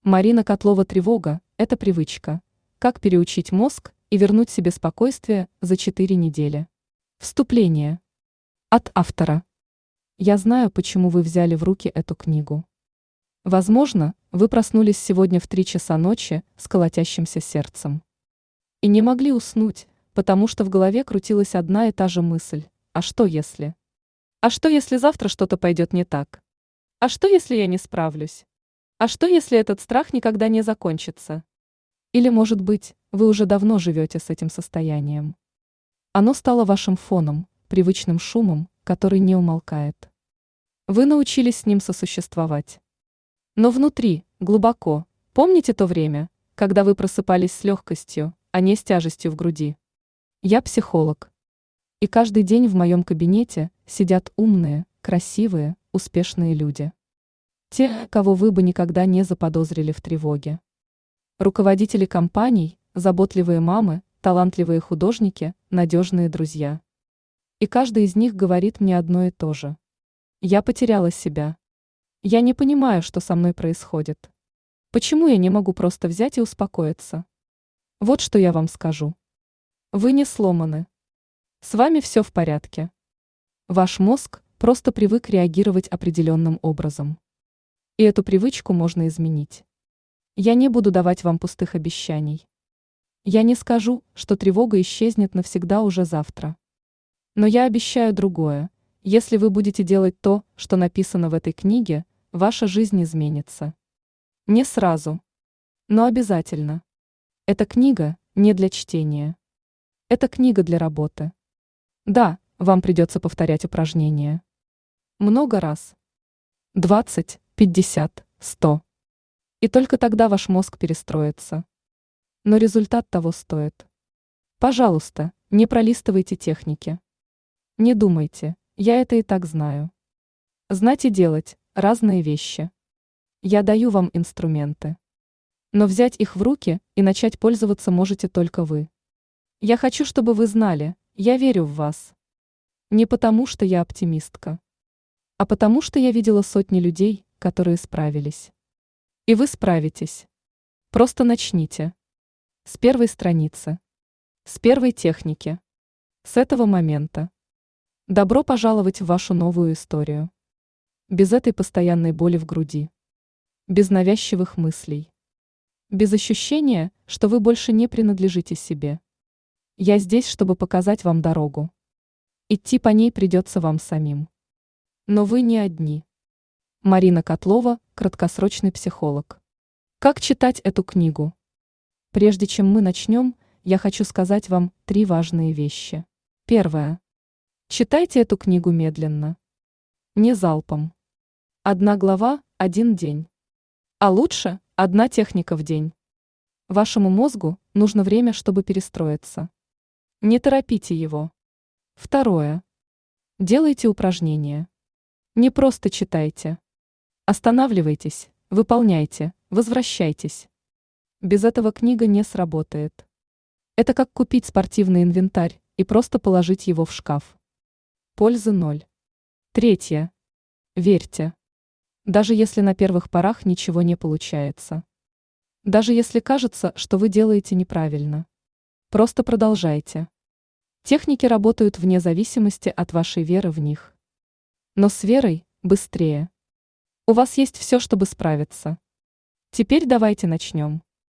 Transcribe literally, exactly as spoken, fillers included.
Марина Котлова. Тревога – это привычка. Как переучить мозг и вернуть себе спокойствие за четыре недели. Вступление. От автора. Я знаю, почему вы взяли в руки эту книгу. Возможно, вы проснулись сегодня в три часа ночи с колотящимся сердцем. И не могли уснуть, потому что в голове крутилась одна и та же мысль. А что если? А что если завтра что-то пойдет не так? А что если я не справлюсь? А что если этот страх никогда не закончится? Или, может быть, вы уже давно живете с этим состоянием? Оно стало вашим фоном, привычным шумом, который не умолкает. Вы научились с ним сосуществовать. Но внутри, глубоко, помните то время, когда вы просыпались с легкостью, а не с тяжестью в груди? Я психолог. И каждый день в моем кабинете сидят умные, красивые, успешные люди. Те, кого вы бы никогда не заподозрили в тревоге. Руководители компаний, заботливые мамы, талантливые художники, надежные друзья. И каждый из них говорит мне одно и то же. Я потеряла себя. Я не понимаю, что со мной происходит. Почему я не могу просто взять и успокоиться? Вот что я вам скажу. Вы не сломаны. С вами все в порядке. Ваш мозг просто привык реагировать определенным образом. И эту привычку можно изменить. Я не буду давать вам пустых обещаний. Я не скажу, что тревога исчезнет навсегда уже завтра. Но я обещаю другое. Если вы будете делать то, что написано в этой книге, ваша жизнь изменится. Не сразу, но обязательно. Эта книга не для чтения. Это книга для работы. Да, вам придется повторять упражнения. Много раз. двадцать, пятьдесят, сто. И только тогда ваш мозг перестроится. Но результат того стоит. Пожалуйста, не пролистывайте техники. Не думайте, я это и так знаю. Знать и делать – разные вещи. Я даю вам инструменты. Но взять их в руки и начать пользоваться можете только вы. Я хочу, чтобы вы знали, я верю в вас. Не потому, что я оптимистка, а потому, что я видела сотни людей, которые справились. И вы справитесь. Просто начните. С первой страницы. С первой техники. С этого момента. Добро пожаловать в вашу новую историю. Без этой постоянной боли в груди. Без навязчивых мыслей. Без ощущения, что вы больше не принадлежите себе. Я здесь, чтобы показать вам дорогу. Идти по ней придется вам самим. Но вы не одни. Марина Котлова, краткосрочный психолог. Как читать эту книгу? Прежде чем мы начнем, я хочу сказать вам три важные вещи. Первое. Читайте эту книгу медленно. Не залпом. Одна глава – один день. А лучше – одна техника в день. Вашему мозгу нужно время, чтобы перестроиться. Не торопите его. Второе. Делайте упражнения. Не просто читайте. Останавливайтесь, выполняйте, возвращайтесь. Без этого книга не сработает. Это как купить спортивный инвентарь и просто положить его в шкаф. Пользы ноль. Третье. Верьте. Даже если на первых порах ничего не получается. Даже если кажется, что вы делаете неправильно. Просто продолжайте. Техники работают вне зависимости от вашей веры в них. Но с верой быстрее. У вас есть все, чтобы справиться. Теперь давайте начнем.